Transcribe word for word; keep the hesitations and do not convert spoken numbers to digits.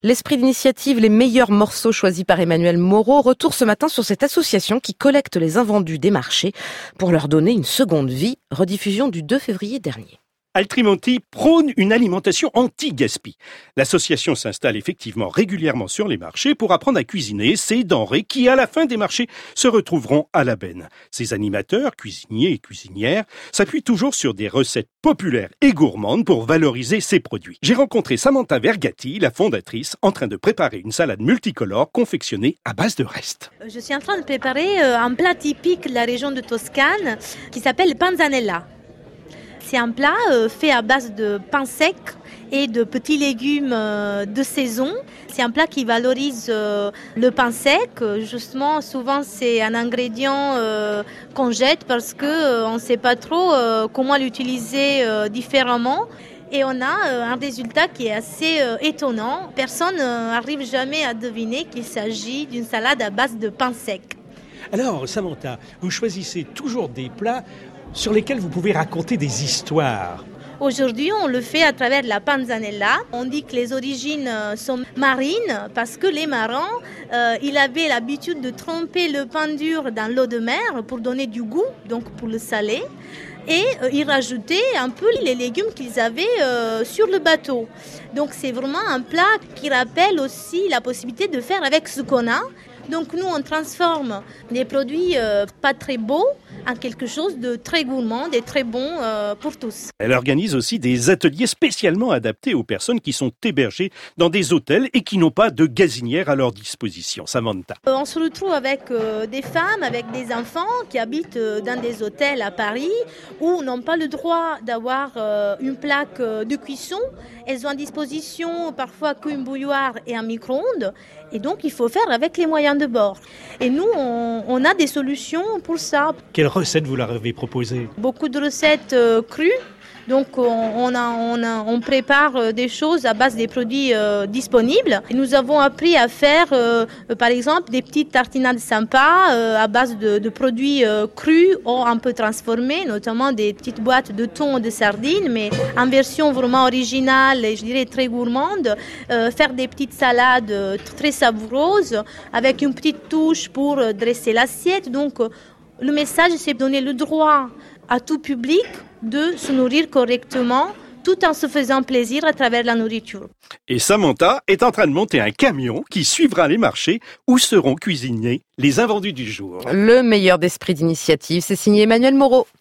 L'esprit d'initiative, les meilleurs morceaux choisis par Emmanuel Moreau, retour ce matin sur cette association qui collecte les invendus des marchés pour leur donner une seconde vie, rediffusion du deux février dernier. Altrimonti prône une alimentation anti-gaspi. L'association s'installe effectivement régulièrement sur les marchés pour apprendre à cuisiner ces denrées qui, à la fin des marchés, se retrouveront à la benne. Ces animateurs, cuisiniers et cuisinières, s'appuient toujours sur des recettes populaires et gourmandes pour valoriser ces produits. J'ai rencontré Samantha Vergati, la fondatrice, en train de préparer une salade multicolore confectionnée à base de restes. Je suis en train de préparer un plat typique de la région de Toscane qui s'appelle panzanella. C'est un plat euh, fait à base de pain sec et de petits légumes euh, de saison. C'est un plat qui valorise euh, le pain sec. Justement, souvent, c'est un ingrédient euh, qu'on jette parce qu'on euh, ne sait pas trop euh, comment l'utiliser euh, différemment. Et on a euh, un résultat qui est assez euh, étonnant. Personne n'arrive euh, jamais à deviner qu'il s'agit d'une salade à base de pain sec. Alors, Samantha, vous choisissez toujours des plats sur lesquels vous pouvez raconter des histoires. Aujourd'hui, on le fait à travers la panzanella. On dit que les origines sont marines parce que les marins, euh, ils avaient l'habitude de tremper le pain dur dans l'eau de mer pour donner du goût, donc pour le saler. Et euh, ils rajoutaient un peu les légumes qu'ils avaient euh, sur le bateau. Donc c'est vraiment un plat qui rappelle aussi la possibilité de faire avec ce qu'on a. Donc nous, on transforme des produits euh, pas très beaux en quelque chose de très gourmand et très bon euh, pour tous. Elle organise aussi des ateliers spécialement adaptés aux personnes qui sont hébergées dans des hôtels et qui n'ont pas de gazinière à leur disposition. Samantha. Euh, on se retrouve avec euh, des femmes, avec des enfants qui habitent euh, dans des hôtels à Paris où n'ont pas le droit d'avoir euh, une plaque euh, de cuisson. Elles ont à disposition parfois qu'une bouilloire et un micro-ondes. Et donc, il faut faire avec les moyens de bord. Et nous, on, on a des solutions pour ça. Quelles recettes vous leur avez proposées ? Beaucoup de recettes euh, crues. Donc, on, on, a, on, a, on prépare des choses à base des produits euh, disponibles. Et nous avons appris à faire, euh, par exemple, des petites tartinades sympas euh, à base de, de produits euh, crus ou un peu transformés, notamment des petites boîtes de thon et de sardines, mais en version vraiment originale et je dirais très gourmande. Euh, faire des petites salades très savoureuses avec une petite touche pour dresser l'assiette. Donc, le message, c'est de donner le droit à tout public de se nourrir correctement tout en se faisant plaisir à travers la nourriture. Et Samantha est en train de monter un camion qui suivra les marchés où seront cuisinés les invendus du jour. Le meilleur d'esprit d'initiative, c'est signé Emmanuel Moreau.